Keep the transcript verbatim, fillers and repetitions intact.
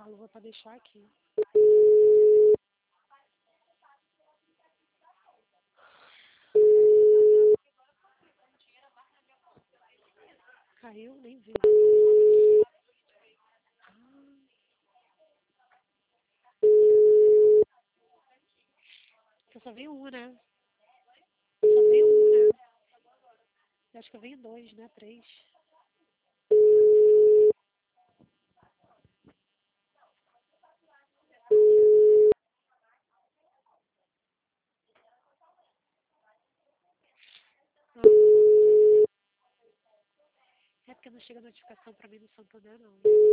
a luva pra deixar aqui. Caiu, nem vi. Você só veio um, né? Só veio um, né? Eu acho que eu venho dois, né? Três. Ah, é porque não chega notificação pra mim no Santander, não.